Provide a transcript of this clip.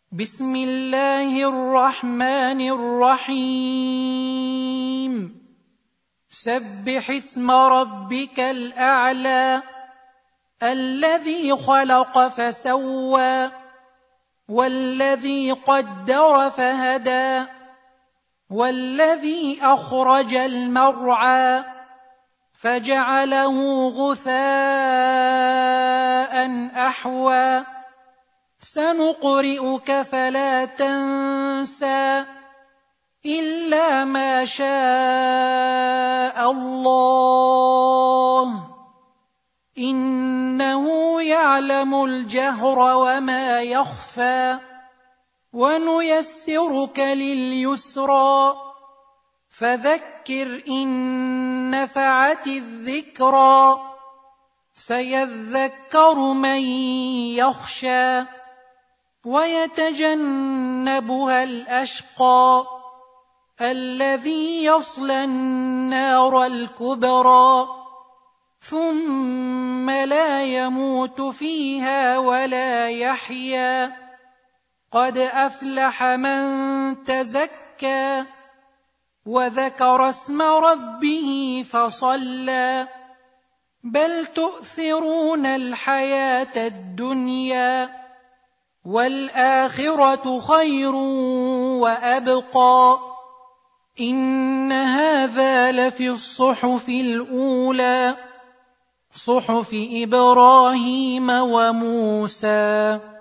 بسم الله الرحمن الرحيم سبح اسم ربك الأعلى الذي خلق فسوى والذي قدر فهدى والذي أخرج المرعى فجعله غثاء أحوى سنقرئك فلا تنسى إلا ما شاء الله إنه يعلم الجهر وما يخفى ونيسرك لليسرى فذكر إن نفعت الذكرى سيذكر من يخشى ويتجنبها الأشقى الذي يصلى النار الكبرى ثم لا يموت فيها ولا يحيا قد أفلح من تزكى وذكر اسم ربه فصلى بل تؤثرون الحياة الدنيا والآخرة خير وأبقى إن هذا لفي الصحف الأولى صحف إبراهيم وموسى.